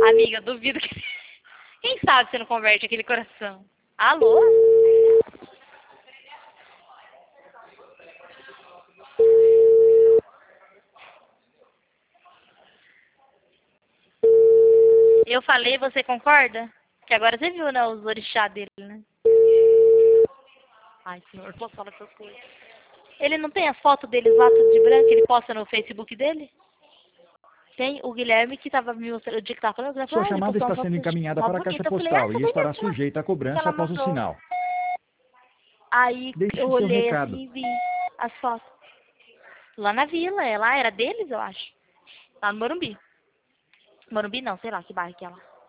Amiga, duvido que... Quem sabe você não converte aquele coração? Alô? Eu falei, você concorda? Que agora você viu, né, os orixá dele, né? Ai, senhor, posso falar essas coisas? Ele não tem as fotos deles lá, tudo de branco, ele posta no Facebook dele? Tem o Guilherme que tava me mostrando, o dia que tava falando, ele Sua falou, ele chamada postou uma está foto sendo encaminhada mó para a caixa bonita. Eu falei, postal você e viu estará mesmo? sujeita a Que cobrança ela após o mandou. sinal. Aí eu Deixe seu olhei recado. assim e vi as fotos. Lá na vila, lá era deles, eu acho. Lá no Morumbi. Morumbi não, sei lá que bairro que é lá.